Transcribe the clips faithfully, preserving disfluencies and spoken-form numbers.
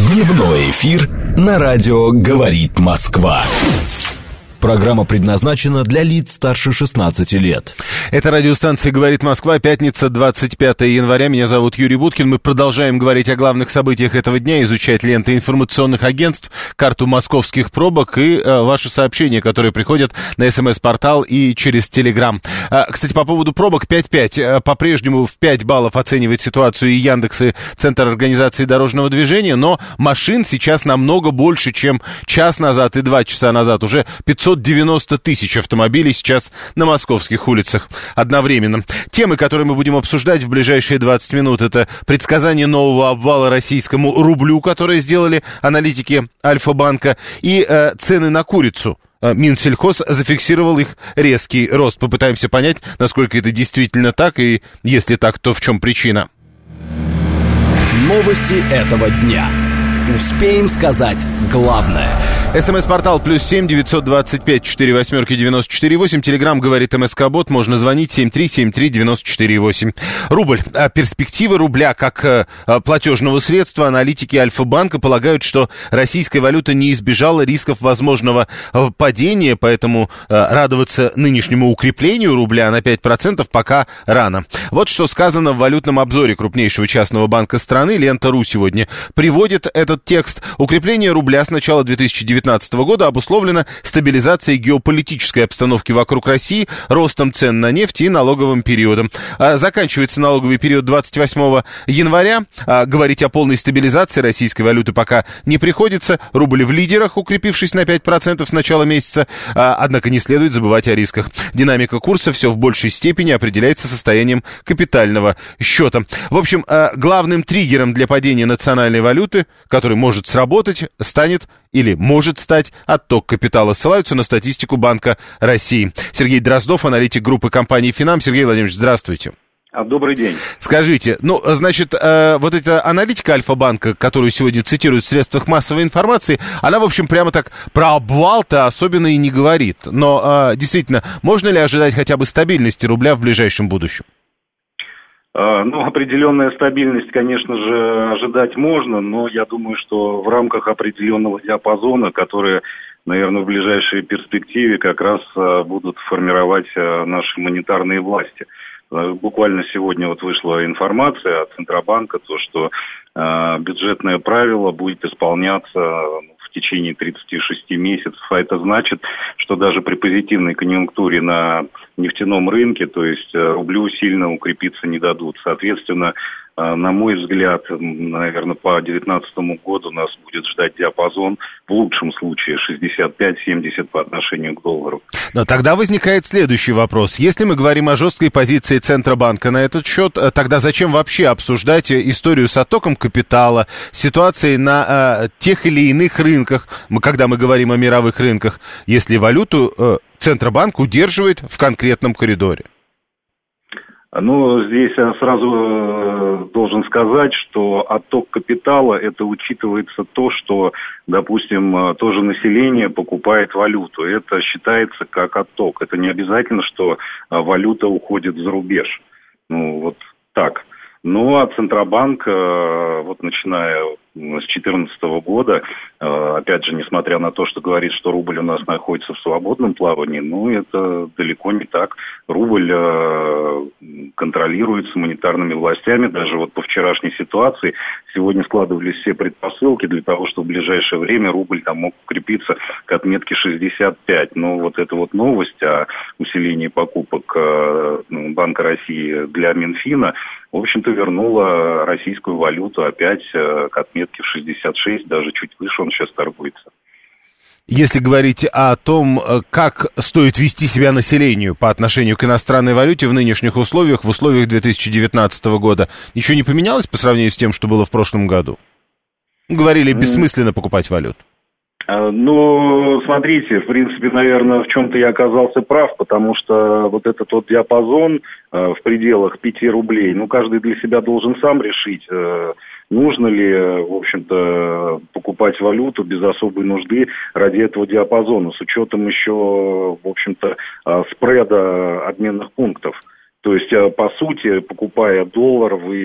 Дневной эфир на радио «Говорит Москва». Программа предназначена для лиц старше шестнадцати лет. Это радиостанция «Говорит Москва», пятница, двадцать пятое января. Меня зовут Юрий Буткин. Мы продолжаем говорить о главных событиях этого дня, изучать ленты информационных агентств, карту московских пробок и э, ваши сообщения, которые приходят на СМС-портал и через Телеграм. А, кстати, по поводу пробок пять пять. По-прежнему в пять баллов оценивает ситуацию и Яндекс, и Центр организации дорожного движения, но машин сейчас намного больше, чем час назад и два часа назад. Уже пятьсот девяносто тысяч автомобилей сейчас на московских улицах одновременно. Темы, которые мы будем обсуждать в ближайшие двадцать минут, это предсказание нового обвала российскому рублю, которое сделали аналитики Альфа-банка, и э, цены на курицу. Минсельхоз зафиксировал их резкий рост. Попытаемся понять, насколько это действительно так, и если так, то в чем причина. Новости этого дня. Успеем сказать главное. СМС-портал плюс семь девятьсот двадцать пять четыре восьмерки девяносто четыре восемь. Телеграм говорит МСК-бот. Можно звонить семь три семь три девяносто четыре восемь. Рубль. Перспективы рубля как платежного средства. Аналитики Альфа-банка полагают, что российская валюта не избежала рисков возможного падения, поэтому радоваться нынешнему укреплению рубля на пять процентов пока рано. Вот что сказано в валютном обзоре крупнейшего частного банка страны. Лента.ру сегодня приводит этот текст. Укрепление рубля с начала две тысячи девятнадцатого года обусловлено стабилизацией геополитической обстановки вокруг России, ростом цен на нефть и налоговым периодом. А заканчивается налоговый период двадцать восьмого января. А говорить о полной стабилизации российской валюты пока не приходится. Рубль в лидерах, укрепившись на пять процентов с начала месяца. А, однако не следует забывать о рисках. Динамика курса все в большей степени определяется состоянием капитального счета. В общем, а, главным триггером для падения национальной валюты, который может сработать, станет или может стать отток капитала. Ссылаются на статистику Банка России. Сергей Дроздов, аналитик группы компании «Финам». Сергей Владимирович, здравствуйте. Добрый день. Скажите, ну, значит, э, вот эта аналитика Альфа-банка, которую сегодня цитируют в средствах массовой информации, она, в общем, прямо так про обвал-то особенно и не говорит. Но, э, действительно, можно ли ожидать хотя бы стабильности рубля в ближайшем будущем? Ну, определенная стабильность, конечно же, ожидать можно, но я думаю, что в рамках определенного диапазона, которые, наверное, в ближайшей перспективе как раз будут формировать наши монетарные власти. Буквально сегодня вот вышла информация от Центробанка, то, что бюджетное правило будет исполняться в течение тридцати шести месяцев, а это значит, что даже при позитивной конъюнктуре на нефтяном рынке, то есть рублю сильно укрепиться не дадут. Соответственно, на мой взгляд, наверное, по две тысячи девятнадцатому году нас будет ждать диапазон в лучшем случае шестьдесят пять семьдесят по отношению к доллару. Но тогда возникает следующий вопрос. Если мы говорим о жесткой позиции Центробанка на этот счет, тогда зачем вообще обсуждать историю с оттоком капитала, ситуацией на э, тех или иных рынках, когда мы говорим о мировых рынках, если валюту э, Центробанк удерживает в конкретном коридоре? Ну, здесь я сразу должен сказать, что отток капитала, это учитывается то, что, допустим, тоже население покупает валюту. Это считается как отток. Это не обязательно, что валюта уходит за рубеж. Ну, вот так. Ну, а Центробанк, вот начиная с две тысячи четырнадцатого года, опять же, несмотря на то, что говорит, что рубль у нас находится в свободном плавании, ну, это далеко не так. Рубль контролируется монетарными властями. Даже вот по вчерашней ситуации сегодня складывались все предпосылки для того, чтобы в ближайшее время рубль там мог укрепиться к отметке шестьдесят пять. Но вот эта вот новость о усилении покупок Банка России для Минфина, в общем-то, вернула российскую валюту опять к отметке в шестьдесят шесть, даже чуть выше он сейчас торгуется. Если говорить о том, как стоит вести себя населению по отношению к иностранной валюте в нынешних условиях, в условиях две тысячи девятнадцатого года, ничего не поменялось по сравнению с тем, что было в прошлом году? Говорили, бессмысленно покупать валюту. Ну, смотрите, в принципе, наверное, в чем-то я оказался прав, потому что вот этот вот диапазон э, в пределах пяти рублей, ну, каждый для себя должен сам решить, э, нужно ли, в общем-то, покупать валюту без особой нужды ради этого диапазона, с учетом еще, в общем-то, э, спреда обменных пунктов. То есть, э, по сути, покупая доллар, вы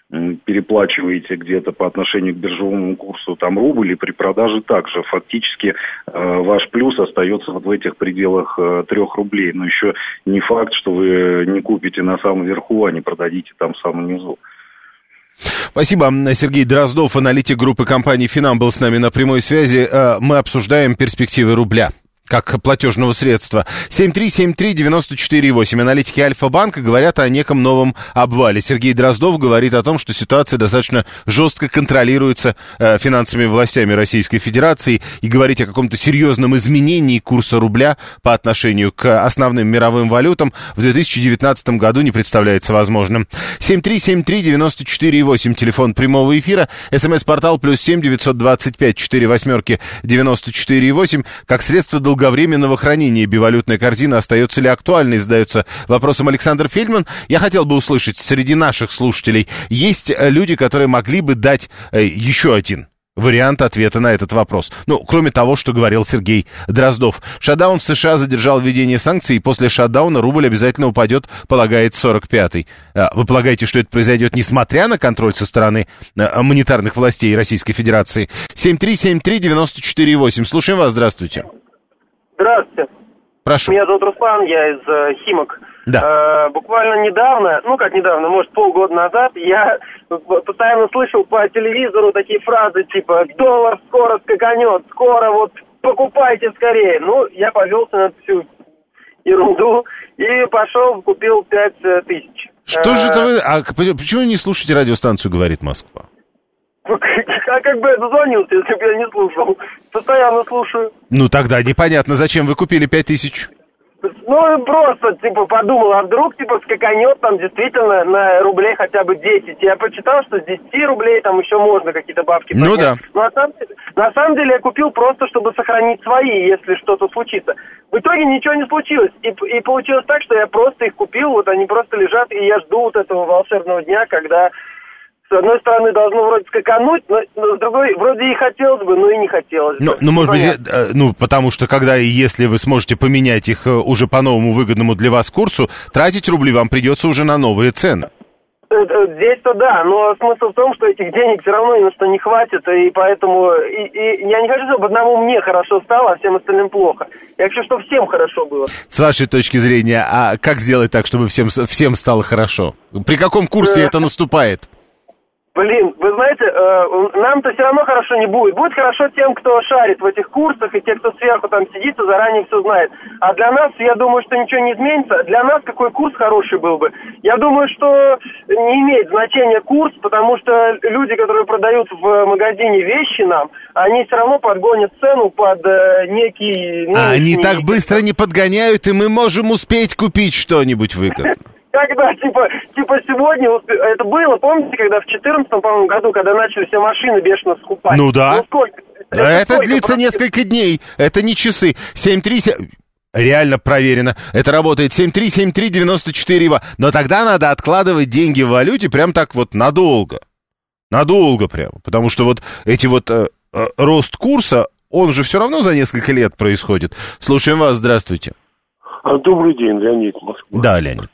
переплачиваете где-то по отношению к биржевому курсу там рубль, и при продаже также фактически э, ваш плюс остается вот в этих пределах э, трех рублей. Но еще не факт, что вы не купите на самом верху, а не продадите там в самом низу. Спасибо. Сергей Дроздов, аналитик группы компании «Финам», был с нами на прямой связи. Мы обсуждаем перспективы рубля как платежного средства. семь три семь три девять четыре восемь. Аналитики Альфа-банка говорят о неком новом обвале. Сергей Дроздов говорит о том, что ситуация достаточно жестко контролируется э, финансовыми властями Российской Федерации, и говорить о каком-то серьезном изменении курса рубля по отношению к основным мировым валютам в две тысячи девятнадцатом году не представляется возможным. семь три семь три девять четыре восемь. Телефон прямого эфира. СМС-портал плюс семь девятьсот двадцать пять четыре восьмерки девяносто четыре восемь. Как средство долгового долговременного хранения бивалютная корзина остается ли актуальной, задается вопросом Александр Фельдман. Я хотел бы услышать, среди наших слушателей есть люди, которые могли бы дать э, еще один вариант ответа на этот вопрос. Ну, кроме того, что говорил Сергей Дроздов. Шатдаун в США задержал введение санкций, и после шатдауна рубль обязательно упадет, полагает сорок пятый. Вы полагаете, что это произойдет несмотря на контроль со стороны монетарных властей Российской Федерации? семь три семь три девять четыре восемь. Слушаем вас, здравствуйте. Здравствуйте. Прошу. Меня зовут Руслан, я из э, Химок. Да. Э, буквально недавно, ну как недавно, может полгода назад, я постоянно слышал по телевизору такие фразы типа «доллар скоро скаканет, скоро вот покупайте скорее». Ну, я повелся на эту всю ерунду и пошел, купил пять тысяч. Что же это вы... А почему не слушаете радиостанцию «Говорит Москва»? А как бы я дозвонился, если бы я не слушал. Постоянно слушаю. Ну тогда непонятно, зачем вы купили пять тысяч? Ну, просто, типа, подумал, а вдруг, типа, скаканет там действительно на рублей хотя бы десять. Я почитал, что с десяти рублей там еще можно какие-то бабки поднять. Ну да. Но на самом, на самом деле я купил просто, чтобы сохранить свои, если что-то случится. В итоге ничего не случилось. И, и получилось так, что я просто их купил, вот они просто лежат, и я жду вот этого волшебного дня, когда... С одной стороны, должно вроде скакануть, но, но с другой, вроде и хотелось бы, но и не хотелось бы. Ну, ну может быть, э, ну, потому что когда и если вы сможете поменять их э, уже по новому выгодному для вас курсу, тратить рубли вам придется уже на новые цены. Здесь-то да, но смысл в том, что этих денег все равно ни на что не хватит, и поэтому и, и я не хочу, чтобы одному мне хорошо стало, а всем остальным плохо. Я хочу, чтобы всем хорошо было. С вашей точки зрения, а как сделать так, чтобы всем, всем стало хорошо? При каком курсе это наступает? Блин, вы знаете, э, нам-то все равно хорошо не будет. Будет хорошо тем, кто шарит в этих курсах, и те, кто сверху там сидит и заранее все знает. А для нас, я думаю, что ничего не изменится. Для нас какой курс хороший был бы? Я думаю, что не имеет значения курс, потому что люди, которые продают в магазине вещи нам, они все равно подгонят цену под э, некий... Ну, а они так быстро не подгоняют, и мы можем успеть купить что-нибудь выгодно. Когда, типа, типа сегодня, это было, помните, когда в четырнадцатом, по-моему, году, когда начали все машины бешено скупать? Ну да. Ну, сколько? Это, это сколько? Длится Просто... несколько дней, это не часы. семь три семь... Реально проверено. Это работает семь три семь три девять четыре. Но тогда надо откладывать деньги в валюте прям так вот надолго. Надолго прям. Потому что вот эти вот э, э, рост курса, он же все равно за несколько лет происходит. Слушаем вас, здравствуйте. А, добрый день, Леонид, Москва. Да, Леонид.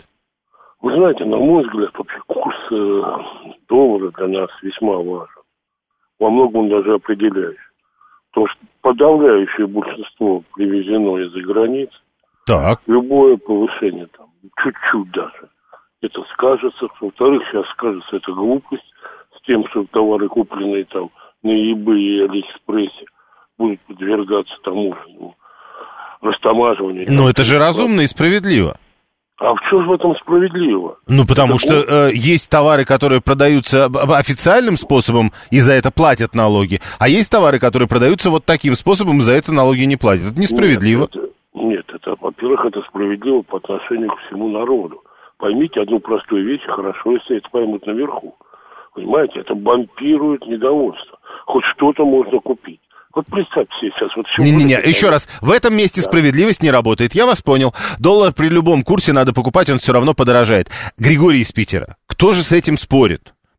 Вы знаете, на мой взгляд, вообще курс э, доллара для нас весьма важен. Во многом даже определяющий. Потому что подавляющее большинство привезено из-за границ. Так. Любое повышение, там, чуть-чуть даже, это скажется. Во-вторых, сейчас скажется это глупость с тем, что товары, купленные там на eBay и Алиэкспрессе, будут подвергаться тому же ну, растамаживанию. Но это же разумно и справедливо. А в чем же в этом справедливо? Ну, потому это что э, есть товары, которые продаются официальным способом, и за это платят налоги, а есть товары, которые продаются вот таким способом, и за это налоги не платят. Это несправедливо. Нет, это, нет, это, во-первых, это справедливо по отношению к всему народу. Поймите одну простую вещь, хорошо, если это поймут наверху. Понимаете, это бомбирует недовольство. Хоть что-то можно купить. Вот представьте себе сейчас. Вот Не-не-не, еще раз. В этом месте да. справедливость не работает. Я вас понял. Доллар при любом курсе надо покупать, он все равно подорожает. Григорий из Питера. Кто же с этим спорит?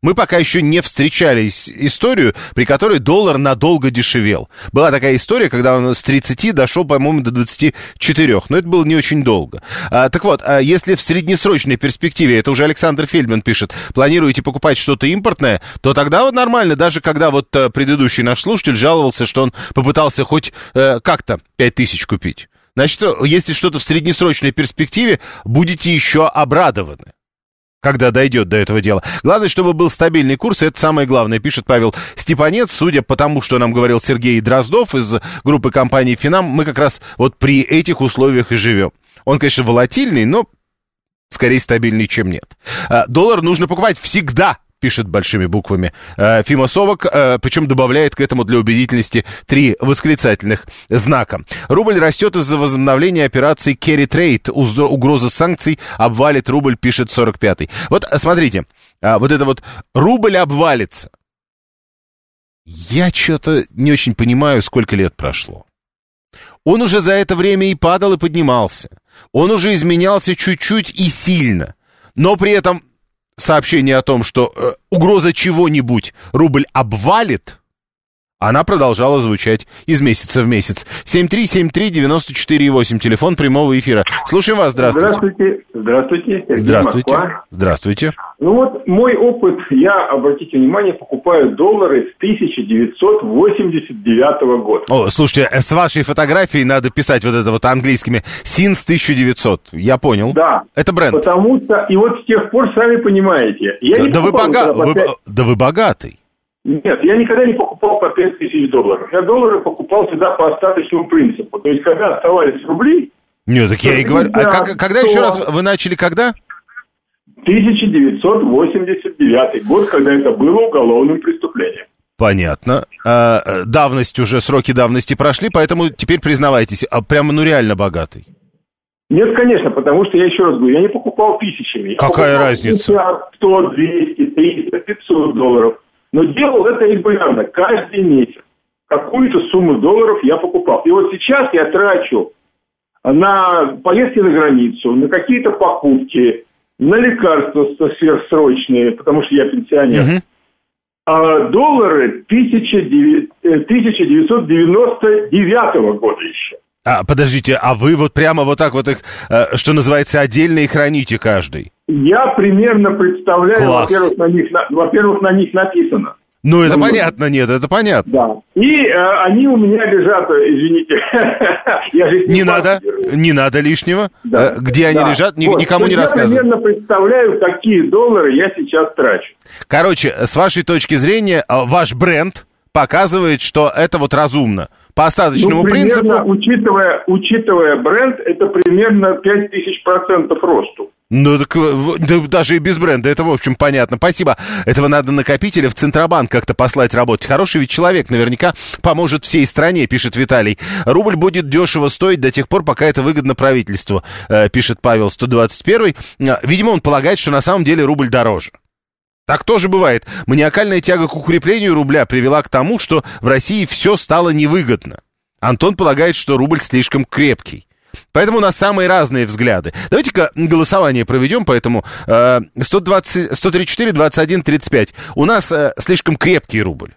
Мы пока еще не встречали историю, при которой доллар надолго дешевел. Была такая история, когда он с тридцати дошел, по-моему, до двадцати четырёх, но это было не очень долго. А, так вот, а если в среднесрочной перспективе, это уже Александр Фельдман пишет, планируете покупать что-то импортное, то тогда вот нормально, даже когда вот предыдущий наш слушатель жаловался, что он попытался хоть э, как-то пять тысяч купить. Значит, если что-то в среднесрочной перспективе, будете еще обрадованы, когда дойдет до этого дела. Главное, чтобы был стабильный курс, это самое главное, пишет Павел Степанец. Судя по тому, что нам говорил Сергей Дроздов из группы компании «Финам», мы как раз вот при этих условиях и живем. Он, конечно, волатильный, но скорее стабильный, чем нет. Доллар нужно покупать всегда, пишет большими буквами Фима Совок, причем добавляет к этому для убедительности три восклицательных знака. Рубль растет из-за возобновления операции Carry Trade. Угроза санкций обвалит рубль, пишет сорок пятый. Вот смотрите, вот это вот рубль обвалится. Я что-то не очень понимаю, сколько лет прошло. Он уже за это время и падал, и поднимался. Он уже изменялся чуть-чуть и сильно. Но при этом сообщение о том, что э, угроза чего-нибудь рубль обвалит, она продолжала звучать из месяца в месяц. семь три семь три девять четыре восемь, телефон прямого эфира. Слушаем вас, здравствуйте. Здравствуйте. Здравствуйте. Сергей, здравствуйте. Москва. Здравствуйте. Ну вот мой опыт, я, обратите внимание, покупаю доллары с тысяча девятьсот восемьдесят девятого года. О, слушайте, с вашей фотографией надо писать вот это вот английскими «Since тысяча девятьсот». Я понял. Да. Это бренд. Потому что, и вот с тех пор, сами понимаете, я не да, вы бога... по пять... вы... да вы богатый. Нет, я никогда не покупал по пять тысяч долларов. Я доллары покупал всегда по остаточному принципу. То есть, когда оставались рубли... Нет, так я и говорю. А как, когда еще раз вы начали, когда? тысяча девятьсот восемьдесят девятый год, когда это было уголовным преступлением. Понятно. А, давность уже, сроки давности прошли, поэтому теперь признавайтесь, а прямо ну реально богатый. Нет, конечно, потому что, я еще раз говорю, я не покупал тысячами. Я Какая покупал разница? сто, двести, триста, пятьсот долларов. Но делал это регулярно, каждый месяц. Какую-то сумму долларов я покупал. И вот сейчас я трачу на поездки за границу, на какие-то покупки, на лекарства сверхсрочные, потому что я пенсионер. Угу. А доллары тысяча девятьсот девяносто девятого года еще. А, подождите, а вы вот прямо вот так вот их, э, что называется, отдельно и храните каждый? Я примерно представляю, во-первых на, них, на, во-первых, на них написано. Ну, это ну, понятно, нет, это понятно. Да. И э, они у меня лежат, извините. я же не надо, не надо лишнего. Да. Где они да. лежат, ни, вот. никому не рассказывай. Я примерно представляю, какие доллары я сейчас трачу. Короче, с вашей точки зрения, ваш бренд показывает, что это вот разумно. По остаточному ну, примерно, принципу... Учитывая, учитывая бренд, это примерно пять тысяч процентов росту. Ну, так, да, даже и без бренда, это, в общем, понятно. Спасибо. Этого надо накопителя в Центробанк как-то послать работать. Хороший ведь человек, наверняка поможет всей стране, пишет Виталий. Рубль будет дешево стоить до тех пор, пока это выгодно правительству, пишет Павел сто двадцать первый. Видимо, он полагает, что на самом деле рубль дороже. Так тоже бывает. Маниакальная тяга к укреплению рубля привела к тому, что в России все стало невыгодно. Антон полагает, что рубль слишком крепкий. Поэтому у нас самые разные взгляды. Давайте-ка голосование проведем, поэтому э, сто двадцать, сто тридцать четыре, двадцать один, тридцать пять. У нас э, слишком крепкий рубль.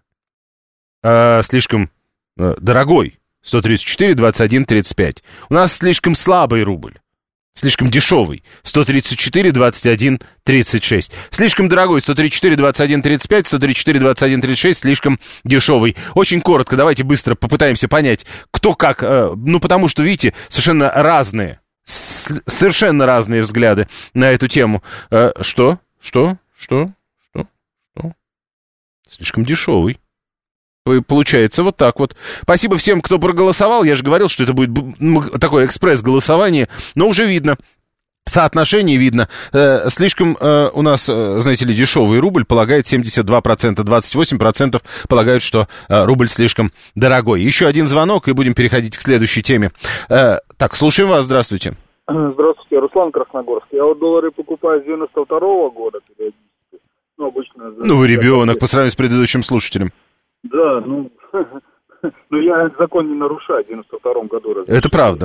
Э, слишком э, дорогой. сто тридцать четыре, двадцать один, тридцать пять. У нас слишком слабый рубль. Слишком дешевый. сто тридцать четыре, двадцать один, тридцать шесть. Слишком дорогой. сто тридцать четыре, двадцать один, тридцать пять. сто тридцать четыре, двадцать один, тридцать шесть. Слишком дешевый. Очень коротко. Давайте быстро попытаемся понять, кто как. Э, ну, потому что, видите, совершенно разные. С- совершенно разные взгляды на эту тему. Э, что? Что? Что? Что? Что? Слишком дешевый. Получается вот так вот. Спасибо всем, кто проголосовал. Я же говорил, что это будет такое экспресс-голосование. Но уже видно. Соотношение видно. Э, слишком э, у нас, э, знаете ли, дешевый рубль полагает семьдесят два процента. двадцать восемь процентов полагают, что э, рубль слишком дорогой. Еще один звонок, и будем переходить к следующей теме. Э, так, слушаем вас. Здравствуйте. Здравствуйте, Руслан Красногорск. Я вот доллары покупаю с девяносто второго года периодически. Ну, обычно... Ну, вы ребенок по сравнению с предыдущим слушателем. Да, ну, ну я закон не нарушаю, в девяносто втором году это правда.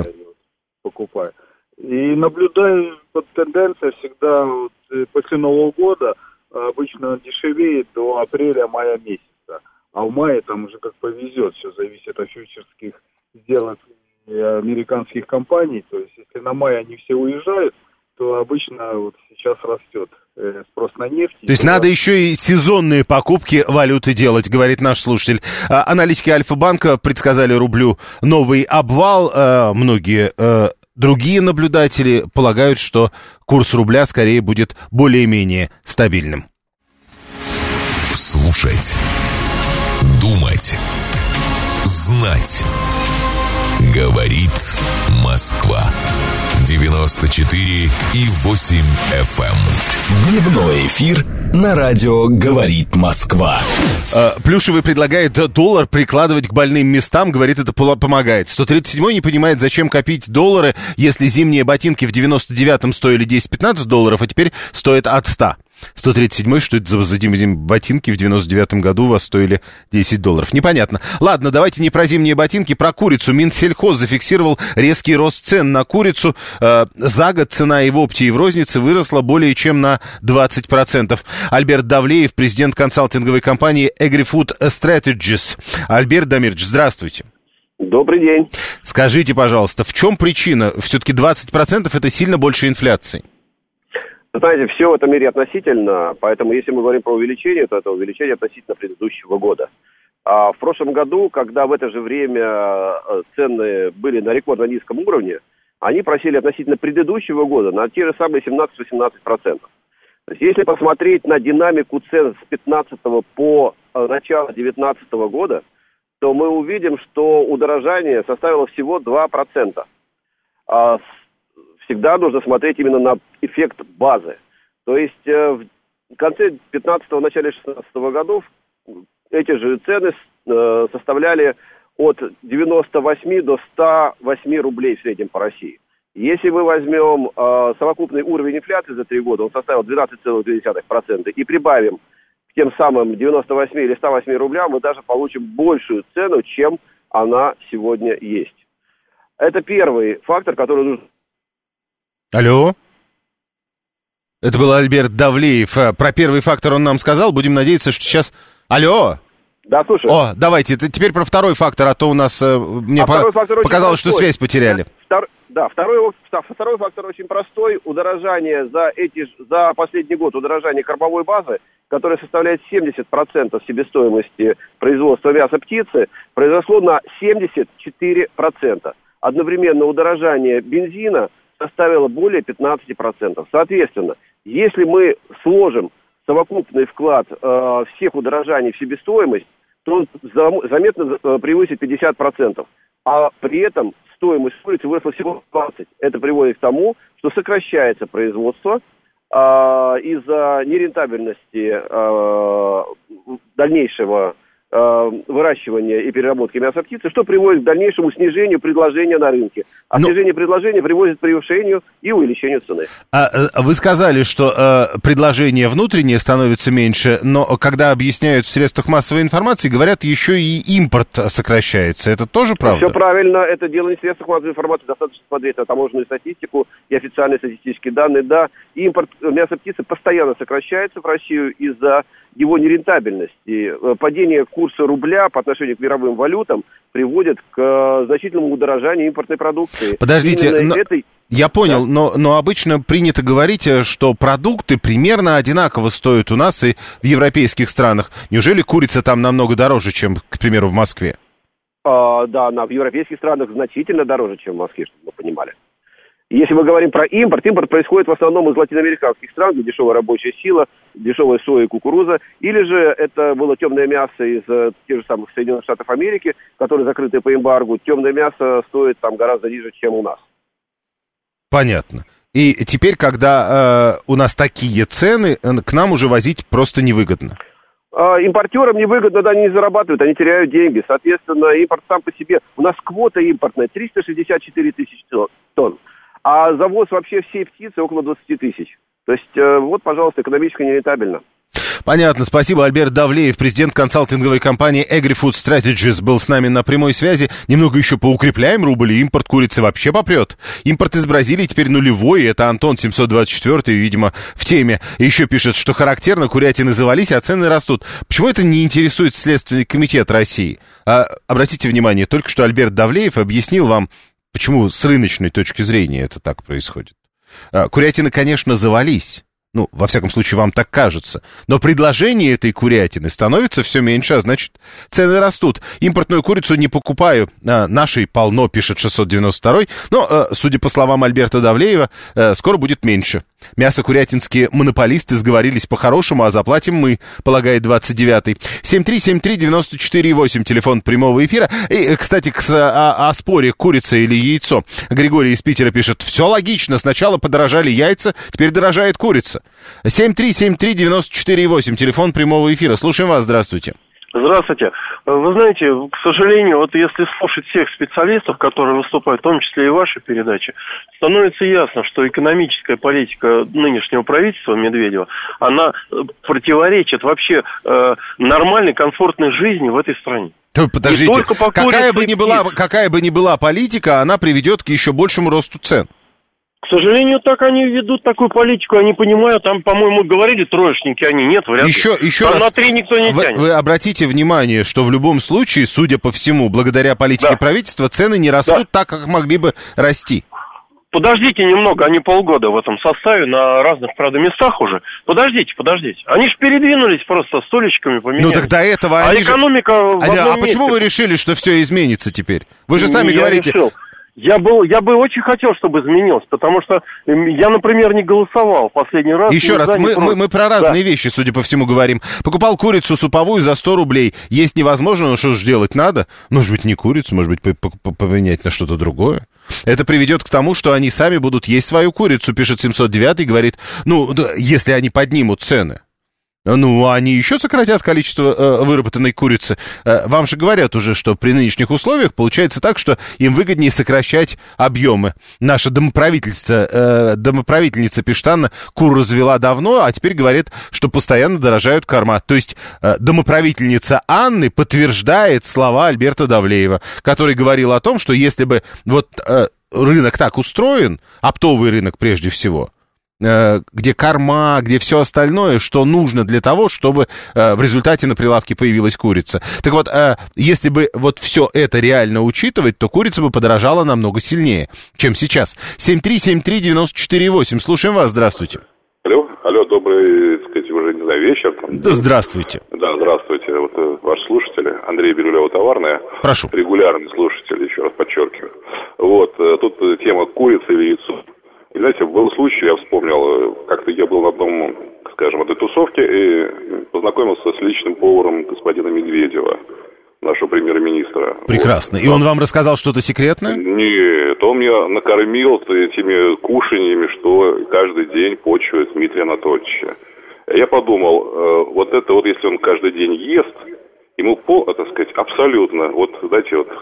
Покупаю. И наблюдаю вот, тенденция всегда вот, после Нового года обычно он дешевеет до апреля-мая месяца. А в мае там уже как повезет, все зависит от фьючерских сделок американских компаний. То есть если на май они все уезжают, то обычно вот сейчас растет спрос на нефть. То есть туда... надо еще и сезонные покупки валюты делать, говорит наш слушатель. Аналитики Альфа-банка предсказали рублю новый обвал. Многие другие наблюдатели полагают, что курс рубля скорее будет более-менее стабильным. Слушать, думать, знать. Говорит Москва. девяносто четыре и восемь эф эм. Дневной эфир на радио «Говорит Москва». Плюшевый предлагает доллар прикладывать к больным местам. Говорит, это помогает. сто тридцать седьмой не понимает, зачем копить доллары, если зимние ботинки в девяносто девятом стоили десять-пятнадцать долларов, а теперь стоят от ста. сто тридцать седьмой, что это за, за зимние ботинки в девяносто девятом году у вас стоили десять долларов? Непонятно. Ладно, давайте не про зимние ботинки, про курицу. Минсельхоз зафиксировал резкий рост цен на курицу. Э, за год цена и в опте, и в рознице выросла более чем на двадцать процентов. Альберт Давлеев, президент консалтинговой компании AgriFood Strategies. Альберт Дамирович, здравствуйте. Добрый день. Скажите, пожалуйста, в чем причина? Все-таки двадцать процентов это сильно больше инфляции. Знаете, все в этом мире относительно, поэтому если мы говорим про увеличение, то это увеличение относительно предыдущего года. А в прошлом году, когда в это же время цены были на рекордно низком уровне, они просели относительно предыдущего года на те же самые семнадцать-восемнадцать процентов. То есть если посмотреть на динамику цен с пятнадцатого по начало девятнадцатого года, то мы увидим, что удорожание составило всего два процента. А всегда нужно смотреть именно на эффект базы. То есть э, в конце пятнадцатого, начале шестнадцатого годов эти же цены э, составляли от девяноста восьми до ста восьми рублей в среднем по России. Если мы возьмем э, совокупный уровень инфляции за три года, он составил двенадцать целых две десятых процента, и прибавим к тем самым девяноста восьми или ста восьми рублям, мы даже получим большую цену, чем она сегодня есть. Это первый фактор, который нужно... Алло? Это был Альберт Давлеев. Про первый фактор он нам сказал. Будем надеяться, что сейчас... Алло? Да, слушаю. О, давайте, теперь про второй фактор, а то у нас... Мне а по... показалось, что связь потеряли. Втор... Да, второй, второй фактор очень простой. Удорожание за, эти, за последний год, удорожание кормовой базы, которая составляет семьдесят процентов себестоимости производства мяса птицы, произошло на семьдесят четыре процента. Одновременно удорожание бензина составило более пятнадцать процентов. Соответственно, если мы сложим совокупный вклад э, всех удорожаний в себестоимость, то он за, заметно э, превысит пятьдесят процентов. А при этом стоимость курицы выросла всего двадцать процентов. Это приводит к тому, что сокращается производство э, из-за нерентабельности э, дальнейшего выращивания и переработки мяса птицы, что приводит к дальнейшему снижению предложения на рынке. А Но... снижение предложения приводит к превышению и увеличению цены. А, вы сказали, что э, предложение внутреннее становится меньше, но когда объясняют в средствах массовой информации, говорят, еще и импорт сокращается. Это тоже правда? Все правильно. Это дело не в средствах массовой информации. Достаточно смотреть на таможенную статистику и официальные статистические данные. Да, импорт мяса птицы постоянно сокращается в Россию из-за его нерентабельности. Падение курса рубля по отношению к мировым валютам приводит к значительному удорожанию импортной продукции. Подождите, но... этой... я понял, да. но, но обычно принято говорить, что продукты примерно одинаково стоят у нас и в европейских странах. Неужели курица там намного дороже, чем, к примеру, в Москве? А, да, она в европейских странах значительно дороже, чем в Москве, чтобы вы понимали. Если мы говорим про импорт, импорт происходит в основном из латиноамериканских стран, где дешевая рабочая сила, дешевая соя и кукуруза, или же это было темное мясо из э, тех же самых Соединенных Штатов Америки, которые закрыты по эмбаргу. Темное мясо стоит там гораздо ниже, чем у нас. Понятно. И теперь, когда э, у нас такие цены, к нам уже возить просто невыгодно. Э, импортерам невыгодно, да, они не зарабатывают, они теряют деньги. Соответственно, импорт сам по себе. У нас квота импортная триста шестьдесят четыре тысячи тонн. А завоз вообще всей птицы около двадцать тысяч. То есть, э, вот, пожалуйста, экономически нерентабельно. Понятно, спасибо. Альберт Давлеев, президент консалтинговой компании AgriFood Strategies, был с нами на прямой связи. Немного еще поукрепляем рубль, и импорт курицы вообще попрет. Импорт из Бразилии теперь нулевой, это Антон семьсот двадцать четыре, видимо, в теме. Еще пишет, что характерно, курятины завались, а цены растут. Почему это не интересует Следственный комитет России? А, обратите внимание, только что Альберт Давлеев объяснил вам, почему с рыночной точки зрения это так происходит. А, курятины, конечно, завались. Ну, во всяком случае, вам так кажется. Но предложение этой курятины становится все меньше, а значит, цены растут. Импортную курицу не покупаю. А, нашей полно, пишет шестьсот девяносто два. Но, а, судя по словам Альберта Давлеева, а, скоро будет меньше. Мясо курятинские монополисты сговорились по-хорошему, а заплатим мы, полагает двадцать девятый. семь три семь три девять четыре восемь, телефон прямого эфира. И, кстати, к, о, о споре, курица или яйцо. Григорий из Питера пишет, все логично, сначала подорожали яйца, теперь дорожает курица. семь три семь три девять четыре восемь, телефон прямого эфира. Слушаем вас, здравствуйте. Здравствуйте. Вы знаете, к сожалению, вот если слушать всех специалистов, которые выступают, в том числе и ваши передачи, становится ясно, что экономическая политика нынешнего правительства Медведева, она противоречит вообще э, нормальной, комфортной жизни в этой стране. Подождите, какая бы, ни была, какая бы ни была политика, она приведет к еще большему росту цен. К сожалению, так они ведут такую политику, они понимают, там, по-моему, говорили троечники, они нет, вряд ли. Еще, еще там раз, на три никто не вы, тянет. Вы обратите внимание, что в любом случае, судя по всему, благодаря политике да. правительства, цены не растут да. так, как могли бы расти. Подождите немного, они полгода в этом составе на разных, правда, местах уже. Подождите, подождите. Они же передвинулись просто стульчиками, поменялись. Ну так до этого а они экономика же... в одном А, а месте. почему вы решили, что все изменится теперь? Вы же сами я говорите... Решил. Я был, я бы очень хотел, чтобы изменилось, потому что я, например, не голосовал в последний раз. Еще раз, мы, мы, мы про разные да. вещи, судя по всему, говорим. Покупал курицу суповую за сто рублей. Есть невозможно, но что же делать надо? Может быть, не курицу, может быть, поменять на что-то другое. Это приведет к тому, что они сами будут есть свою курицу, пишет семьсот девятый, говорит, ну, если они поднимут цены. Ну, они еще сократят количество э, выработанной курицы. Э, вам же говорят уже, что при нынешних условиях получается так, что им выгоднее сокращать объемы. Наша домоправительница, э, домоправительница пишет Анна, кур развела давно, а теперь говорит, что постоянно дорожают корма. То есть э, домоправительница Анны подтверждает слова Альберта Давлеева, который говорил о том, что если бы вот э, рынок так устроен, оптовый рынок прежде всего, где корма, где все остальное, что нужно для того, чтобы э, в результате на прилавке появилась курица. Так вот, э, если бы вот все это реально учитывать, то курица бы подорожала намного сильнее, чем сейчас. семь три семь три девять четыре восемь. Слушаем вас, здравствуйте. Алло, алло, добрый, так сказать, уже, не знаю, вечер. Там. Да, здравствуйте. Да, здравствуйте. Вот э, ваш слушатель, Андрей Бирюлева-Товарная. Прошу. Регулярный слушатель, еще раз подчеркиваю. Вот, э, тут тема курицы или яйцо. И, знаете, был случай, я вспомнил, как-то я был на одном, скажем, этой тусовке и познакомился с личным поваром господина Медведева, нашего премьер-министра. Прекрасно. Вот. И он вам рассказал что-то секретное? Нет, он меня накормил этими кушаньями, что каждый день почует Дмитрия Анатольевича. Я подумал, вот это вот, если он каждый день ест, ему, так сказать, абсолютно, вот, знаете, вот,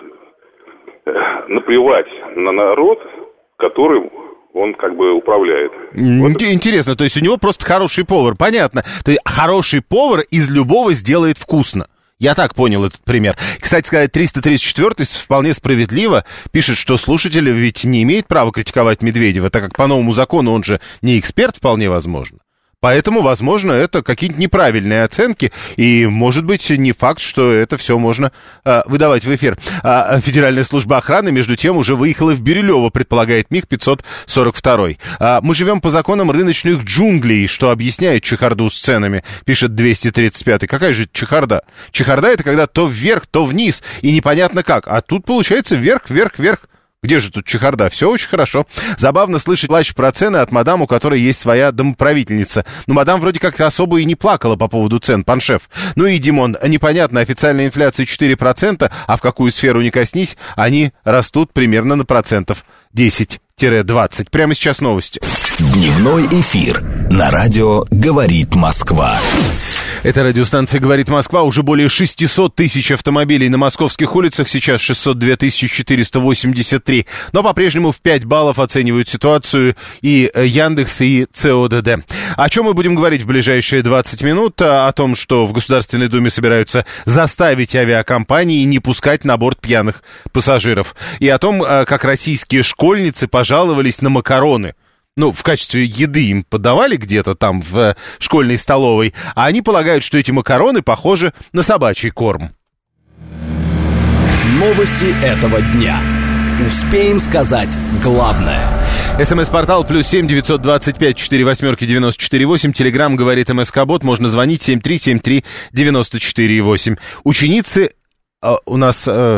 наплевать на народ, которым он как бы управляет. Вот. Интересно, то есть у него просто хороший повар, понятно. То есть хороший повар из любого сделает вкусно. Я так понял этот пример. Кстати сказать, триста тридцать четвёртый вполне справедливо пишет, что слушатель ведь не имеет права критиковать Медведева, так как по новому закону он же не эксперт, вполне возможно. Поэтому, возможно, это какие-то неправильные оценки, и, может быть, не факт, что это все можно э, выдавать в эфир. А Федеральная служба охраны, между тем, уже выехала в Бирюлево, предполагает МиГ пятьсот сорок два. А мы живем по законам рыночных джунглей, что объясняет чехарду с ценами, пишет двести тридцать пятый. Какая же чехарда? Чехарда — это когда то вверх, то вниз, и непонятно как. А тут, получается, вверх, вверх, вверх. Где же тут чехарда? Все очень хорошо. Забавно слышать плач про цены от мадам, у которой есть своя домоправительница. Но мадам вроде как особо и не плакала по поводу цен, паншеф. Ну и, Димон, непонятно, официальная инфляция четыре процента, а в какую сферу ни коснись, они растут примерно на процентов десять двадцать. Прямо сейчас новости. Дневной эфир на радио «Говорит Москва». Это радиостанция «Говорит Москва». Уже более шестьсот тысяч автомобилей на московских улицах. Сейчас шестьсот две тысячи четыреста восемьдесят три. Но по-прежнему в пять баллов оценивают ситуацию и Яндекс, и ЦОДД. О чем мы будем говорить в ближайшие двадцать минут? О том, что в Государственной Думе собираются заставить авиакомпании не пускать на борт пьяных пассажиров. И о том, как российские школьницы пожаловались на макароны. Ну, в качестве еды им подавали где-то там в школьной столовой, а они полагают, что эти макароны похожи на собачий корм. Новости этого дня. Успеем сказать главное. СМС-портал плюс семь девятьсот двадцать пять четыре восьмерки девяносто четыре восемь. Телеграм говорит МСК-бот. Можно звонить семь три семь три девяносто четыре восемь. Ученицы э, у нас э,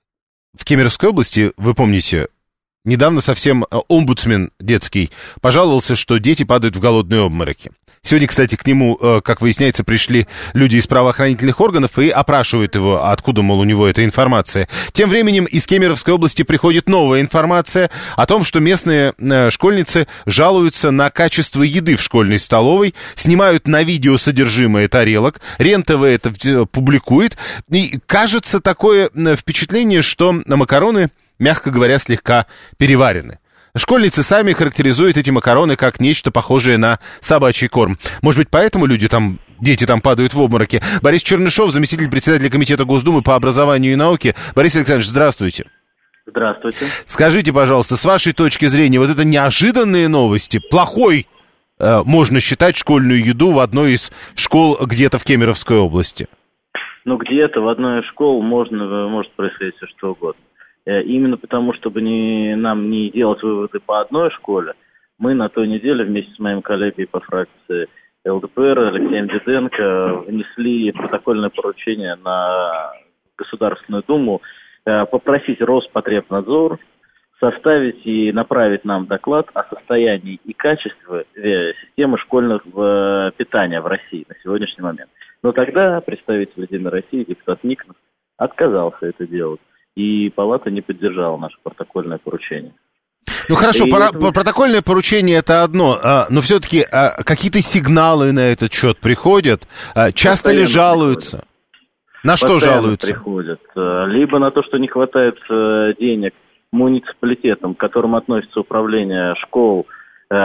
в Кемеровской области, вы помните, недавно совсем омбудсмен детский пожаловался, что дети падают в голодные обмороки. Сегодня, кстати, к нему, как выясняется, пришли люди из правоохранительных органов и опрашивают его, откуда, мол, у него эта информация. Тем временем из Кемеровской области приходит новая информация о том, что местные школьницы жалуются на качество еды в школьной столовой, снимают на видео содержимое тарелок, РЕН-ТВ это публикует, и кажется такое впечатление, что макароны, мягко говоря, слегка переварены. Школьницы сами характеризуют эти макароны как нечто похожее на собачий корм. Может быть, поэтому люди там, дети там падают в обмороки. Борис Чернышов, заместитель председателя комитета Госдумы по образованию и науке. Борис Александрович, здравствуйте. Здравствуйте. Скажите, пожалуйста, с вашей точки зрения, вот это неожиданные новости, плохой э, можно считать школьную еду в одной из школ где-то в Кемеровской области? Ну, где-то в одной из школ можно, может происходить все что угодно. Именно потому, чтобы не, нам не делать выводы по одной школе, мы на той неделе вместе с моим коллегой по фракции ЛДПР Алексеем Диденко внесли протокольное поручение на Государственную Думу попросить Роспотребнадзор составить и направить нам доклад о состоянии и качестве системы школьного питания в России на сегодняшний момент. Но тогда представитель Единой России, депутат Никонов, отказался это делать. И палата не поддержала наше протокольное поручение. Ну хорошо, пора, это... протокольное поручение это одно, а, но все-таки а, какие-то сигналы на этот счет приходят? А, часто Постоянно ли жалуются? Приходят. На что Постоянно жалуются? Приходят. Либо на то, что не хватает денег муниципалитетам, к которым относится управление школ, э,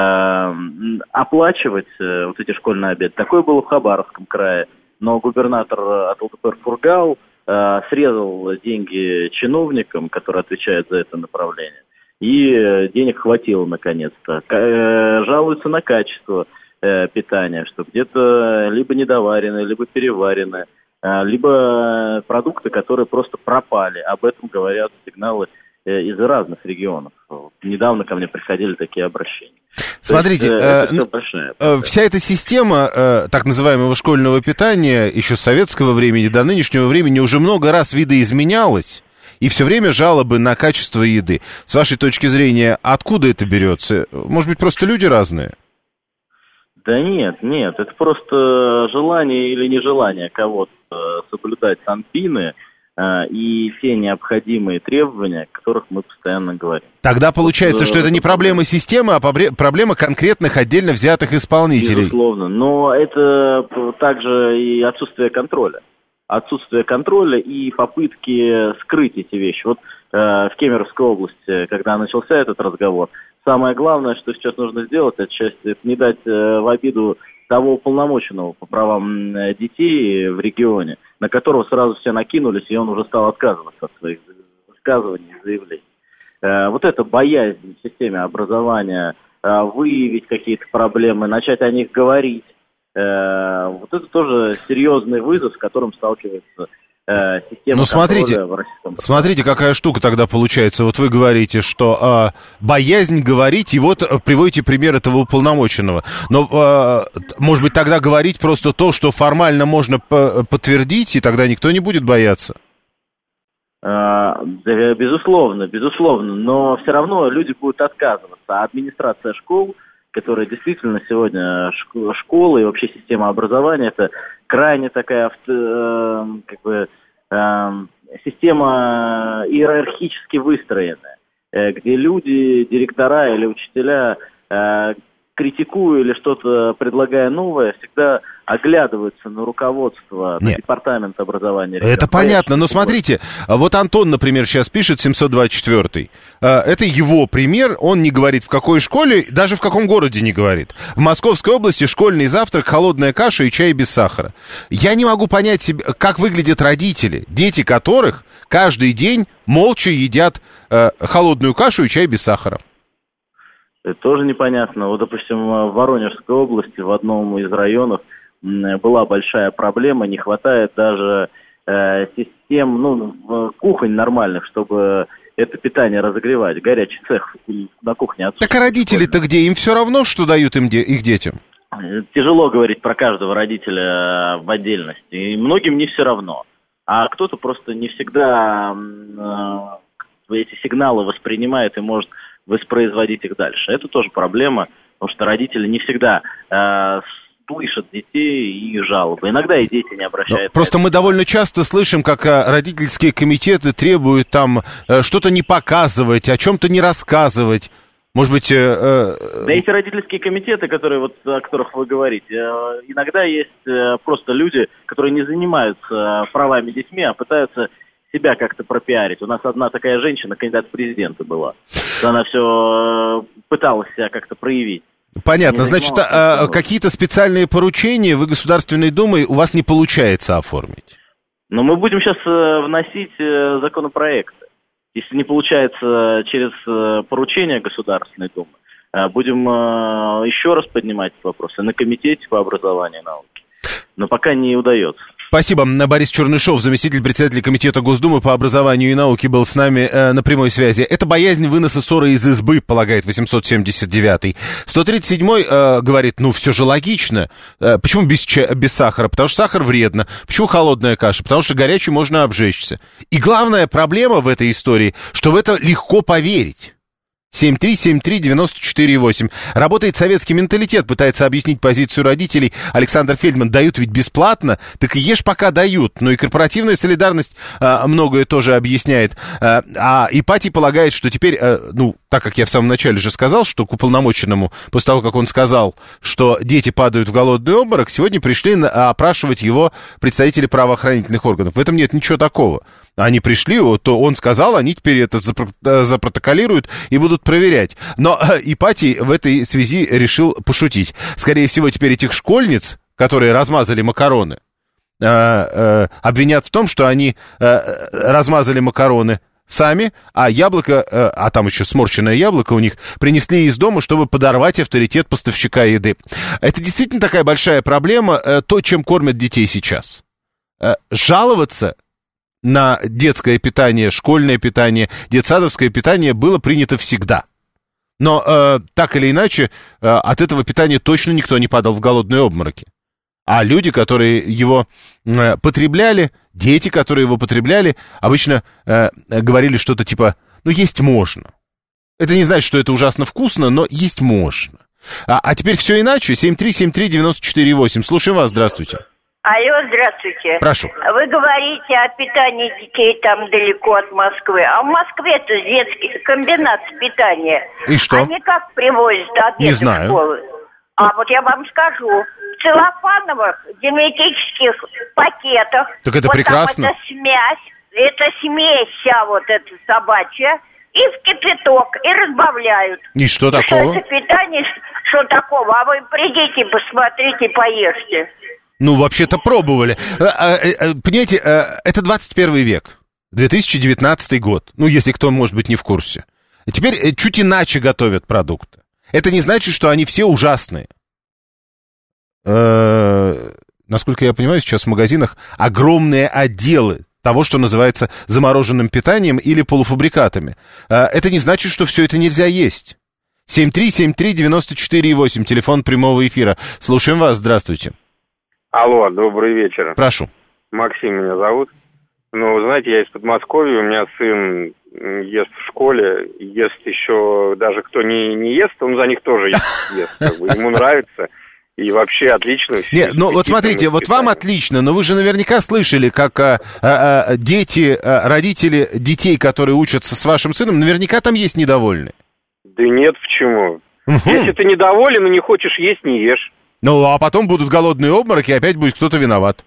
оплачивать э, вот эти школьные обеды. Такое было в Хабаровском крае, но губернатор от ЛДПР Фургал срезал деньги чиновникам, которые отвечают за это направление, и денег хватило наконец-то. Жалуются на качество питания, что где-то либо недоваренное, либо переваренное, либо продукты, которые просто пропали. Об этом говорят сигналы из разных регионов. Недавно ко мне приходили такие обращения. Смотрите, есть, э, большая, э, вся эта система э, так называемого школьного питания еще с советского времени до нынешнего времени уже много раз видоизменялась, и все время жалобы на качество еды. С вашей точки зрения, откуда это берется? Может быть, просто люди разные? Да нет, нет, это просто желание или нежелание кого-то соблюдать санпины и те необходимые требования, о которых мы постоянно говорим. Тогда получается, вот, что это не проблема системы, а проблема конкретных отдельно взятых исполнителей. Безусловно, но это также и отсутствие контроля. Отсутствие контроля и попытки скрыть эти вещи. Вот э, в Кемеровской области, когда начался этот разговор, самое главное, что сейчас нужно сделать, это, часть, это не дать э, в обиду того уполномоченного по правам детей в регионе, на которого сразу все накинулись, и он уже стал отказываться от своих высказываний и заявлений. Э, вот эта боязнь в системе образования, э, выявить какие-то проблемы, начать о них говорить, э, вот это тоже серьезный вызов, с которым сталкивается э, система. Ну, смотрите, в российском. Смотрите, какая штука тогда получается. Вот вы говорите, что э, боязнь говорить, и вот приводите пример этого уполномоченного. Но, э, может быть, тогда говорить просто то, что формально можно п- подтвердить, и тогда никто не будет бояться? Да, безусловно, безусловно, но все равно люди будут отказываться. А администрация школ, которая действительно сегодня школы и вообще система образования, это крайне такая как бы система иерархически выстроенная. где люди, директора или учителя, критикуя или что-то предлагая новое, всегда оглядываются на руководство, на департамент образования. Это понятно, но смотрите, вот Антон, например, сейчас пишет семьсот двадцать четыре. Это его пример, он не говорит, в какой школе, даже в каком городе не говорит. В Московской области школьный завтрак, холодная каша и чай без сахара. Я не могу понять себе, как выглядят родители, дети которых каждый день молча едят э, холодную кашу и чай без сахара. Это тоже непонятно. Вот, допустим, в Воронежской области, в одном из районов, была большая проблема, не хватает даже э, систем, ну, кухонь нормальных, чтобы это питание разогревать. Горячий цех на кухне отсутствует. Так а родители-то где? Им все равно, что дают им де- их детям? Тяжело говорить про каждого родителя в отдельности. И многим не все равно. А кто-то просто не всегда э, эти сигналы воспринимает и может воспроизводить их дальше. Это тоже проблема, потому что родители не всегда э, слышат детей и жалобы. Иногда и дети не обращаются. Но просто мы довольно часто слышим, как родительские комитеты требуют там э, что-то не показывать, о чем-то не рассказывать. Может быть... Э, э... Да эти родительские комитеты, которые, вот, о которых вы говорите, э, иногда есть э, просто люди, которые не занимаются правами детьми, а пытаются себя как-то пропиарить. У нас одна такая женщина, кандидат в президенты была. Она все пыталась себя как-то проявить. Понятно. Значит, а, какие-то специальные поручения вы Государственной Думой у вас не получается оформить? Но мы будем сейчас вносить законопроекты. Если не получается через поручение Государственной Думы, будем еще раз поднимать вопросы на комитете по образованию и науке. Но пока не удается. Спасибо. Борис Чернышов, заместитель председателя Комитета Госдумы по образованию и науке, был с нами э, на прямой связи. Это боязнь выноса ссоры из избы, полагает восемьсот семьдесят девятый. сто тридцать седьмой э, говорит, ну, все же логично. Э, почему без, ча- без сахара? Потому что сахар вредно. Почему холодная каша? Потому что горячей можно обжечься. И главная проблема в этой истории, что в это легко поверить. семь три семь три девяносто четыре восемь. Работает советский менталитет, пытается объяснить позицию родителей. Александр Фельдман, дают ведь бесплатно, так и ешь пока дают. Но и корпоративная солидарность а, многое тоже объясняет. А, а Ипатий полагает, что теперь, а, ну, так как я в самом начале же сказал, что к уполномоченному, после того, как он сказал, что дети падают в голодный обморок, сегодня пришли на, опрашивать его представители правоохранительных органов. В этом нет ничего такого. Они пришли, то он сказал, они теперь это запротоколируют и будут проверять. Но Ипатий в этой связи решил пошутить. Скорее всего, теперь этих школьниц, которые размазали макароны, э, э, обвинят в том, что они э, размазали макароны сами, а яблоко, э, а там еще сморщенное яблоко у них, принесли из дома, чтобы подорвать авторитет поставщика еды. Это действительно такая большая проблема, э, то, чем кормят детей сейчас. Э, жаловаться на детское питание, школьное питание, детсадовское питание было принято всегда. Но э, так или иначе, э, от этого питания точно никто не падал в голодные обмороки. А люди, которые его э, потребляли, дети, которые его потребляли, обычно э, говорили что-то типа, ну, есть можно. Это не значит, что это ужасно вкусно, но есть можно. А, а теперь все иначе. семь три семь три девяносто четыре восемь. Слушаем вас, здравствуйте. Алло, здравствуйте. Прошу. Вы говорите о питании детей там далеко от Москвы. А в Москве-то детский комбинат питания. И что? Они как привозят обеды Не знаю. в школы? А вот я вам скажу. В целлофановых диабетических пакетах. Так это вот прекрасно. Там это смесь. Это смесь вся вот эта собачья. И в кипяток. И разбавляют. И что Что такого? это питание? Что такого? А вы придите, посмотрите, поешьте. Ну, вообще-то пробовали. Понимаете, это двадцать первый век, две тысячи девятнадцатый год. Ну, если кто, может быть, не в курсе. Теперь чуть иначе готовят продукты. Это не значит, что они все ужасные. Насколько я понимаю, сейчас в магазинах огромные отделы того, что называется замороженным питанием или полуфабрикатами. Это не значит, что все это нельзя есть. семь три семь три девяносто четыре восемь, телефон прямого эфира. Слушаем вас, здравствуйте. Алло, добрый вечер. Прошу. Максим меня зовут. Ну, вы знаете, я из Подмосковья, у меня сын ест в школе, ест еще, даже кто не, не ест, он за них тоже ест, как бы, ему нравится. И вообще отлично. Нет, ну вот смотрите, вот вам отлично, но вы же наверняка слышали, как а, а, дети, а, родители детей, которые учатся с вашим сыном, наверняка там есть недовольные. Да нет, почему? Угу. Если ты недоволен и не хочешь есть, не ешь. Ну, а потом будут голодные обмороки, и опять будет кто-то виноват.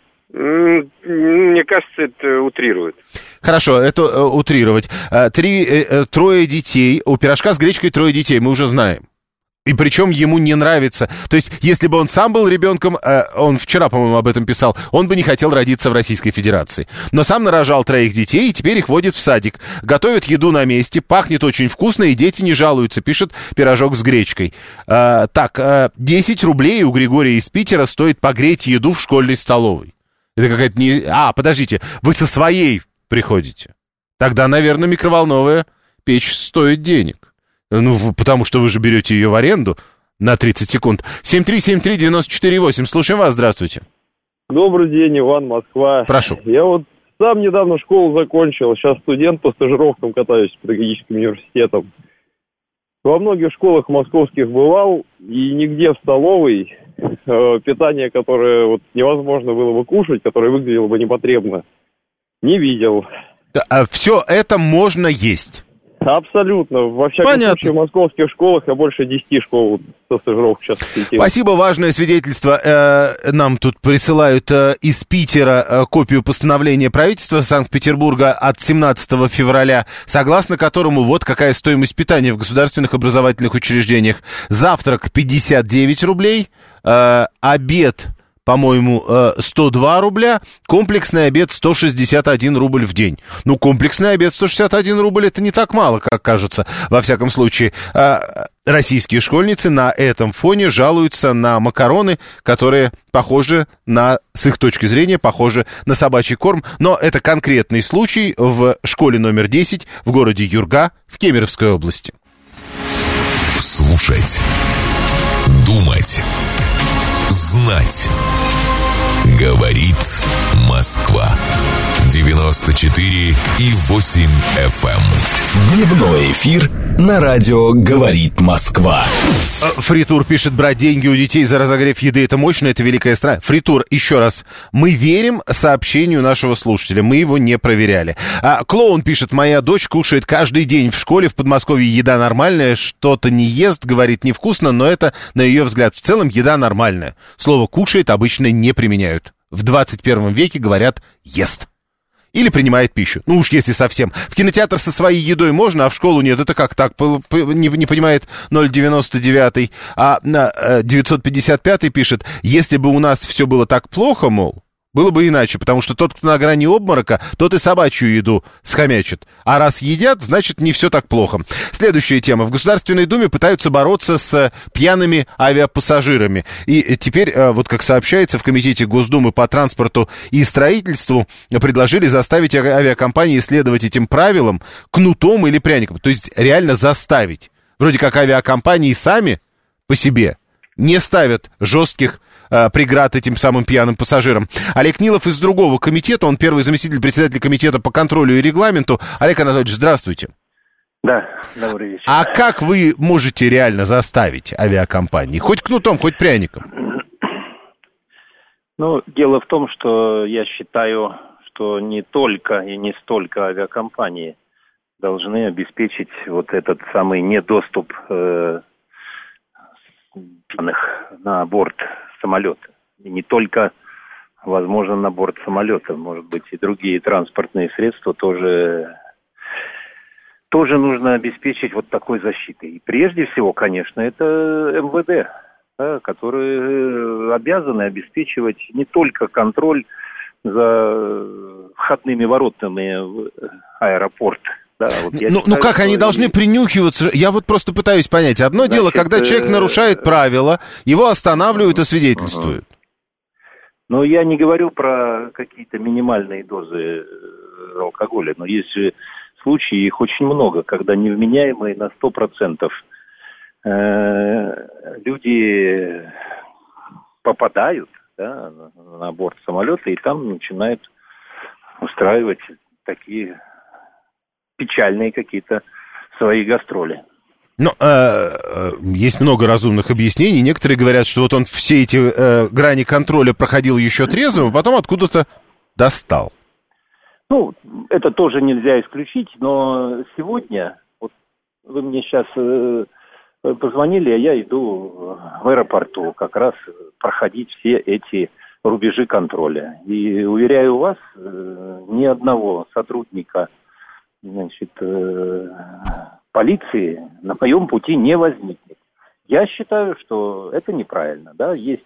Мне кажется, это утрирует. Хорошо, это э, утрировать. Три, э, трое детей, у пирожка с гречкой трое детей, мы уже знаем. И причем ему не нравится. То есть, если бы он сам был ребенком, э, он вчера, по-моему, об этом писал, он бы не хотел родиться в Российской Федерации. Но сам нарожал троих детей, и теперь их водит в садик. Готовят еду на месте, пахнет очень вкусно, и дети не жалуются, пишет пирожок с гречкой. Э, так, э, десять рублей у Григория из Питера стоит погреть еду в школьной столовой. Это какая-то не... А, подождите, вы со своей приходите. Тогда, наверное, микроволновая печь стоит денег. Ну, потому что вы же берете ее в аренду на тридцать секунд. семь три семь три девять четыре восемь. Слушаем вас, здравствуйте. Добрый день, Иван, Москва. Прошу. Я вот сам недавно школу закончил, сейчас студент по стажировкам катаюсь с педагогическим университетом. Во многих школах московских бывал, и нигде в столовой э, питание, которое вот невозможно было бы кушать, которое выглядело бы непотребно, не видел. А все это можно есть? Абсолютно. Во всяком Понятно. случае, в московских школах я больше десяти школ со стажировок сейчас сетей. Спасибо, важное свидетельство. Э, нам тут присылают э, из Питера э, копию постановления правительства Санкт-Петербурга от семнадцатого февраля, согласно которому вот какая стоимость питания в государственных образовательных учреждениях. Завтрак пятьдесят девять рублей, э, обед, по-моему, сто два рубля, комплексный обед сто шестьдесят один рубль в день. Ну, комплексный обед сто шестьдесят один рубль, это не так мало, как кажется. Во всяком случае, российские школьницы на этом фоне жалуются на макароны, которые похожи на, с их точки зрения, похожи на собачий корм. Но это конкретный случай в школе номер десять в городе Юрга в Кемеровской области. Слушать, думать, знать. Говорит Москва. девяносто четыре и восемь эф эм. Дневной эфир на радио «Говорит Москва». Фритур пишет: брать деньги у детей за разогрев еды — это мощно, это великая страна. Фритур, еще раз, мы верим сообщению нашего слушателя, мы его не проверяли. А, Клоун пишет: моя дочь кушает каждый день в школе, в Подмосковье еда нормальная, что-то не ест, говорит, невкусно, но это, на ее взгляд, в целом еда нормальная. Слово «кушает» обычно не применяют. В двадцать первом веке говорят «ест». Или принимает пищу. Ну уж если совсем. В кинотеатр со своей едой можно, а в школу нет. Это как так? Не, не понимает ноль девяносто девять. А девятьсот пятьдесят пятый пишет: если бы у нас все было так плохо, мол, было бы иначе, потому что тот, кто на грани обморока, тот и собачью еду схомячит. А раз едят, значит, не все так плохо. Следующая тема. В Государственной Думе пытаются бороться с пьяными авиапассажирами. И теперь, вот как сообщается, в Комитете Госдумы по транспорту и строительству предложили заставить авиакомпании следовать этим правилам кнутом или пряником. То есть реально заставить. Вроде как авиакомпании сами по себе не ставят жестких преград этим самым пьяным пассажирам. Олег Нилов из другого комитета, он первый заместитель председателя комитета по контролю и регламенту. Олег Анатольевич, здравствуйте. Да, добрый вечер. А как вы можете реально заставить авиакомпании? Хоть кнутом, хоть пряником. Ну, дело в том, что я считаю, что не только и не столько авиакомпании должны обеспечить вот этот самый недоступ э, на борт самолета. И не только, возможно, на борт самолета, может быть, и другие транспортные средства тоже, тоже нужно обеспечить вот такой защитой. И прежде всего, конечно, это эм вэ дэ, да, которые обязаны обеспечивать не только контроль за входными воротами в аэропорт. Да, вот ну, считаю, ну как они должны принюхиваться? Я вот просто пытаюсь понять. Одно Значит, дело, когда человек нарушает правила, его останавливают и свидетельствуют. Ну, я не говорю про какие-то минимальные дозы алкоголя, но есть же случаи, их очень много, когда невменяемые на сто процентов люди попадают, да, на борт самолета и там начинают устраивать такие печальные какие-то свои гастроли. Ну, э, э, есть много разумных объяснений. Некоторые говорят, что вот он все эти э, грани контроля проходил еще трезвым, а потом откуда-то достал. Ну, это тоже нельзя исключить, но сегодня, вот вы мне сейчас э, позвонили, а я иду в аэропорту как раз проходить все эти рубежи контроля. И уверяю вас, э, ни одного сотрудника, значит, э, полиции на моем пути не возникнет. Я считаю, что это неправильно. Да? Есть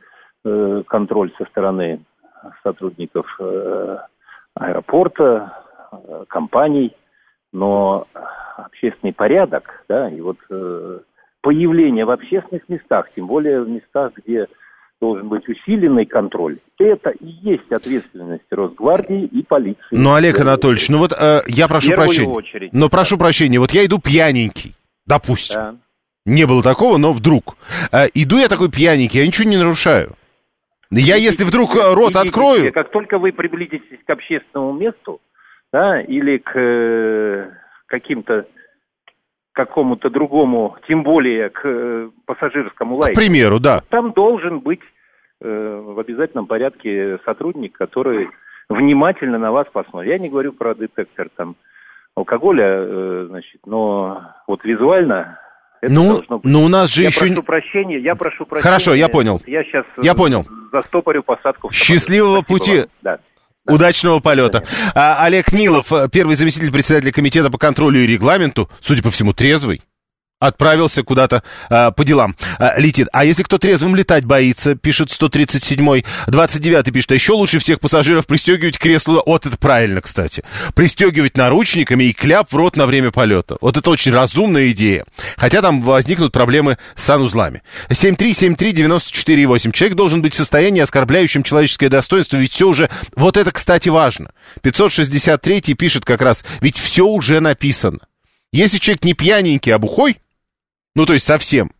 э, контроль со стороны сотрудников э, аэропорта, э, компаний, но общественный порядок, да, и вот э, появление в общественных местах, тем более в местах, где должен быть усиленный контроль, это и есть ответственность Росгвардии и полиции. Ну, Олег Анатольевич, ну вот э, я прошу прощения. Очередь. Но прошу прощения, вот я иду пьяненький, допустим. Да. Не было такого, но вдруг. Э, иду я такой пьяненький, я ничего не нарушаю. Я, если вдруг рот идите, открою... Как только вы приблизитесь к общественному месту, да, или к э, каким-то какому-то другому, тем более к э, пассажирскому лайнеру. К примеру, да. Там должен быть э, в обязательном порядке сотрудник, который внимательно на вас посмотрит. Я не говорю про детектор там алкоголя, э, значит, но вот визуально это ну, должно быть. Ну, у нас же я еще... прошу прощения, я прошу прощения. Хорошо, я понял. Я сейчас я понял. застопорю посадку. В Счастливого пути. Да. Удачного полета. А, Олег Нилов, первый заместитель председателя комитета по контролю и регламенту, судя по всему, трезвый, отправился куда-то а, по делам. А, летит. А если кто трезвым летать боится, пишет сто тридцать седьмой, двадцать девятый пишет, а еще лучше всех пассажиров пристегивать к креслу. Вот это правильно, кстати. Пристегивать наручниками и кляп в рот на время полета. Вот это очень разумная идея. Хотя там возникнут проблемы с санузлами. семь три семь три девяносто четыре восемь. Человек должен быть в состоянии, оскорбляющем человеческое достоинство, ведь все уже... Вот это, кстати, важно. пятьсот шестьдесят третий пишет как раз, ведь все уже написано. Если человек не пьяненький, а бухой, ну, то есть совсем.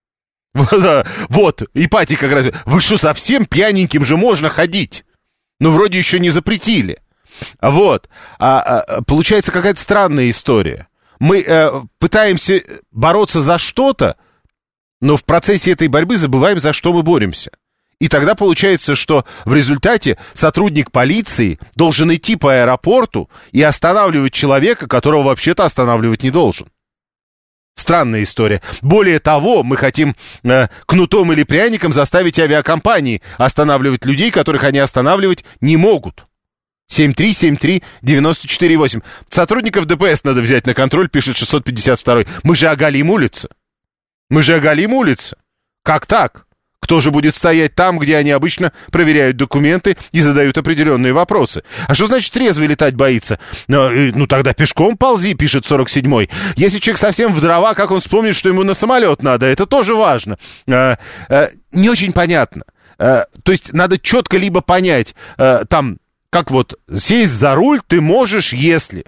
Вот, Ипатий как раз... Вы что, совсем пьяненьким же можно ходить? Ну, вроде еще не запретили. Вот. А, а, получается какая-то странная история. Мы а, пытаемся бороться за что-то, но в процессе этой борьбы забываем, за что мы боремся. И тогда получается, что в результате сотрудник полиции должен идти по аэропорту и останавливать человека, которого вообще-то останавливать не должен. Странная история. Более того, мы хотим э, кнутом или пряником заставить авиакомпании останавливать людей, которых они останавливать не могут. семь три семь три девяносто четыре восемь. Сотрудников ДПС надо взять на контроль, пишет шестьсот пятьдесят второй. Мы же оголим улицы. Мы же оголим улицы. Как так? Кто же будет стоять там, где они обычно проверяют документы и задают определенные вопросы? А что значит трезвый летать боится? Ну, ну тогда пешком ползи, пишет сорок седьмой. Если человек совсем в дрова, как он вспомнит, что ему на самолет надо? Это тоже важно. А, а, не очень понятно. А, то есть надо четко либо понять, а, там, как вот, сесть за руль ты можешь, если.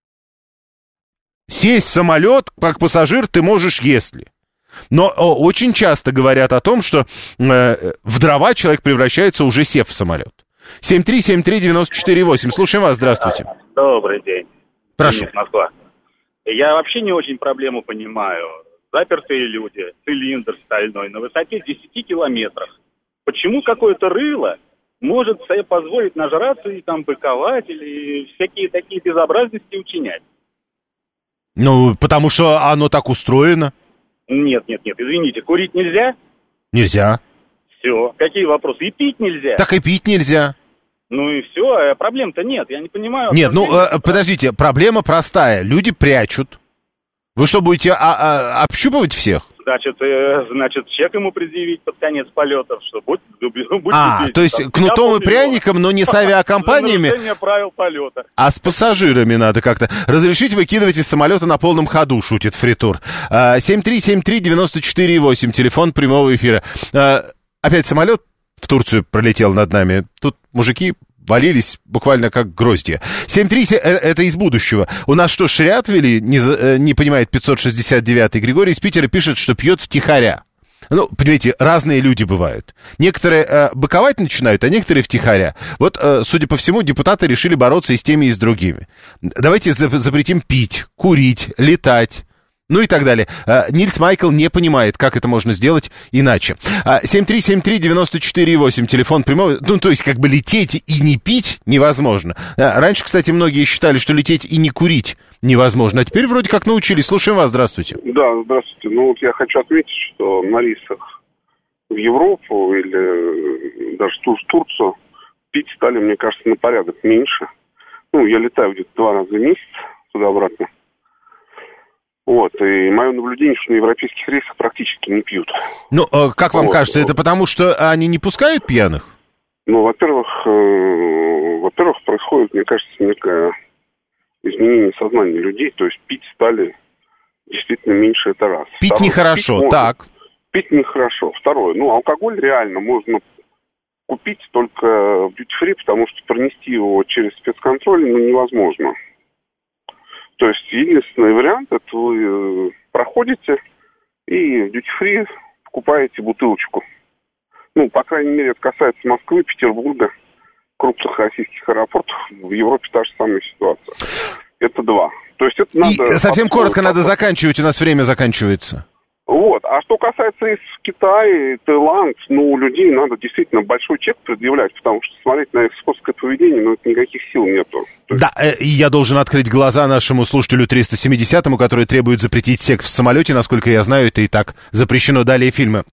Сесть в самолет, как пассажир, ты можешь, если. Но о, очень часто говорят о том, что э, в дрова человек превращается, уже сев в самолет. семь три семь три девяносто четыре восемь. Слушаем вас, здравствуйте. Добрый день. Прошу. Москва. Я вообще не очень проблему понимаю. Запертые люди, цилиндр стальной на высоте десяти километров. Почему какое-то рыло может себе позволить нажраться и там быковать или всякие такие безобразности учинять? Ну, потому что оно так устроено. Нет, нет, нет, извините, курить нельзя? Нельзя. Все, какие вопросы? И пить нельзя? Так и пить нельзя. Ну и все, проблем-то нет, я не понимаю. Нет, ну, э, подождите, проблема простая, люди прячут. Вы что, будете а- а- общупывать всех? Значит, э, значит, чек ему предъявить под конец полетов, что будь, будь, будь А, здесь, то есть там, кнутом и пряником, но не с авиакомпаниями, за нарушение правил полета. А с пассажирами надо как-то. Разрешить выкидывать из самолета на полном ходу, шутит Фритур. семь три семь три девяносто четыре восемь, телефон прямого эфира. А, опять самолет в Турцию пролетел над нами. Тут мужики валились буквально как гроздья. семь три семь, это из будущего. У нас что, шариат ввели? Не, не понимает пятьсот шестьдесят девятый. Григорий из Питера пишет, что пьет втихаря. Ну, понимаете, разные люди бывают. Некоторые э, быковать начинают, а некоторые втихаря. Вот, э, судя по всему, депутаты решили бороться и с теми, и с другими. Давайте запретим пить, курить, летать. ну и так далее. Нильс Майкл не понимает, как это можно сделать иначе. семь три семь три девять четыре восемь, телефон прямой. Ну, то есть, как бы лететь и не пить невозможно. Раньше, кстати, многие считали, что лететь и не курить невозможно. А теперь вроде как научились. Слушаем вас, здравствуйте. Да, здравствуйте. Ну, вот я хочу отметить, что на рейсах в Европу или даже в Турцию пить стали, мне кажется, на порядок меньше. Ну, я летаю где-то два раза в месяц туда-обратно. Вот, и мое наблюдение, что на европейских рейсах практически не пьют. Ну, как вам вот. кажется, это потому, что они не пускают пьяных? Ну, во-первых, э, во-первых, происходит, мне кажется, некое изменение сознания людей, то есть пить стали действительно меньше, это раз. Пить Второе, нехорошо, пить так. Можно, пить нехорошо. Второе, ну, алкоголь реально можно купить только в дьюти-фри, потому что пронести его через спецконтроль ну, невозможно. То есть единственный вариант, это вы проходите и в дьюти-фри покупаете бутылочку. Ну, по крайней мере, это касается Москвы, Петербурга, крупных российских аэропортов. В Европе та же самая ситуация. Это два. То есть это надо... И совсем коротко надо заканчивать, у нас время заканчивается. Вот. А что касается рейсов в Китай, Таиланд, ну, людей надо действительно большой чек предъявлять, потому что смотреть на их скотское поведение, ну, это никаких сил нету. Есть... Да, и я должен открыть глаза нашему слушателю триста семидесятому, который требует запретить секс в самолете. Насколько я знаю, это и так запрещено. Далее фильмы.